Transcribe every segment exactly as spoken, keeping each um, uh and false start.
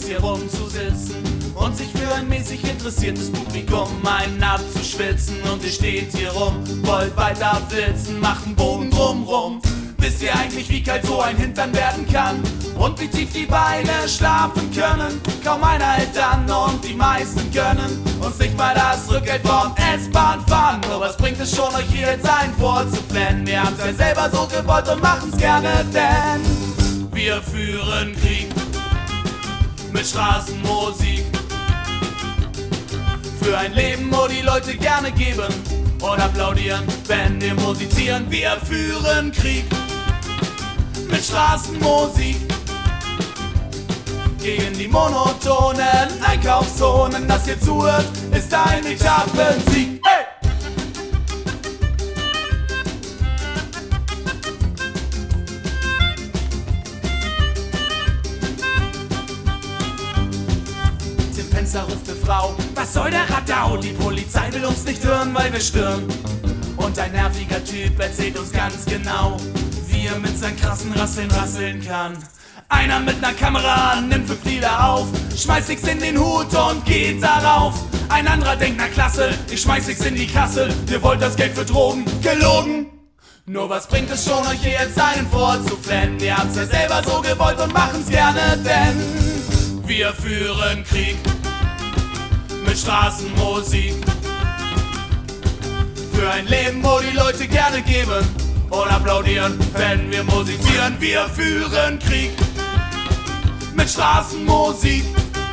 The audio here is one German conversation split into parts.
ist hier rumzusitzen und sich für ein mäßig interessiertes Publikum einen abzuschwitzen. Und ihr steht hier rum, wollt weiter flitzen, macht einen Bogen drumrum. Wisst ihr eigentlich, wie kalt so ein Hintern werden kann? Und wie tief die Beine schlafen können? Kaum einer hält an und die meisten gönnen uns nicht mal das Rückgeld vom S-Bahn fahren. Nur was bringt es schon, euch hier jetzt einen vorzuflennen? Wir haben's ja selber so gewollt und machen's gerne, denn wir führen Krieg mit Straßenmusik. Für ein Leben, wo die Leute gerne geben und applaudieren, wenn wir musizieren. Wir führen Krieg mit Straßenmusik gegen die monotonen Einkaufszonen. Das hier zuhört, ist ein Etappensieg. Hey! Zum Fenster ruft eine Frau: Was soll der Radau? Die Polizei will uns nicht hören, weil wir stören. Und ein nerviger Typ erzählt uns ganz genau, wie er mit seinen krassen Rasseln rasseln kann. Einer mit ner Kamera nimmt fünf Lieder auf, schmeißt nix in den Hut und geht darauf. Ein anderer denkt, na klasse, ich schmeiß nix in die Kasse. Ihr wollt das Geld für Drogen? Gelogen! Nur was bringt es schon, euch hier jetzt einen vorzuflennen? Wir haben's ja selber so gewollt und machen's gerne, denn wir führen Krieg mit Straßenmusik. Für ein Leben, wo die Leute gerne geben und applaudieren, wenn wir musizieren. Wir führen Krieg mit Straßenmusik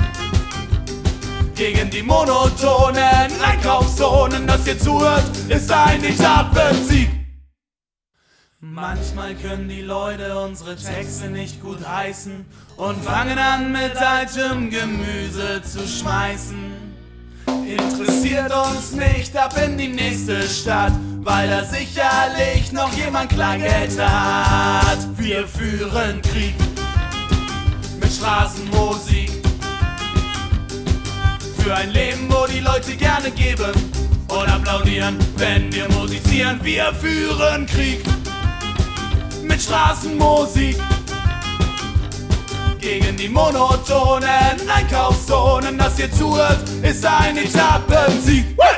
gegen die monotonen Einkaufszonen. Das hier zuhört, ist ein Etappensieg. Manchmal können die Leute unsere Texte nicht gut heißen und fangen an mit altem Gemüse zu schmeißen. Interessiert uns nicht, ab in die nächste Stadt, weil da sicherlich noch jemand Kleingeld hat. Wir führen Krieg mit Straßenmusik für ein Leben, wo die Leute gerne geben und applaudieren, wenn wir musizieren. Wir führen Krieg mit Straßenmusik gegen die monotonen Einkaufszonen. Das hier zuhört, ist ein Etappensieg. Hey!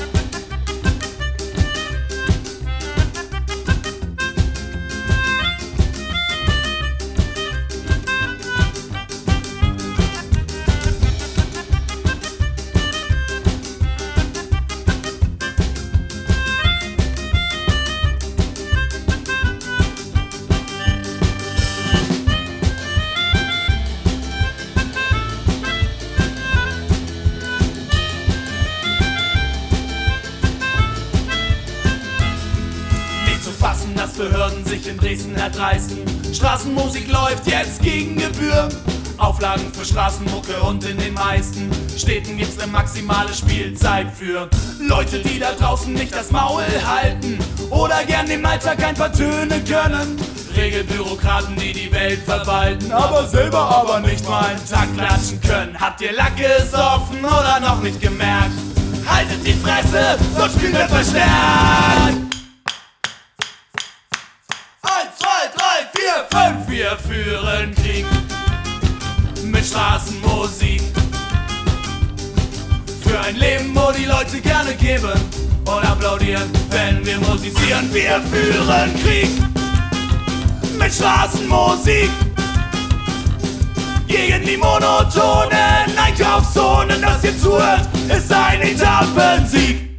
Fassen, dass Behörden sich in Dresden erdreisten. Straßenmusik läuft jetzt gegen Gebühr. Auflagen für Straßenmucke und in den meisten Städten gibt's eine maximale Spielzeit für Leute, die da draußen nicht das Maul halten oder gern im Alltag ein paar Töne können. Regelbürokraten, die die Welt verwalten, aber selber aber nicht mal einen Takt klatschen können. Habt ihr Lack gesoffen oder noch nicht gemerkt? Haltet die Fresse, sonst spielen wir verstärkt. Fünf, wir führen Krieg mit Straßenmusik für ein Leben, wo die Leute gerne geben und applaudieren, wenn wir musizieren. Wir führen Krieg mit Straßenmusik gegen die monotonen Einkaufszonen. Das hier zuhört, ist ein Etappensieg.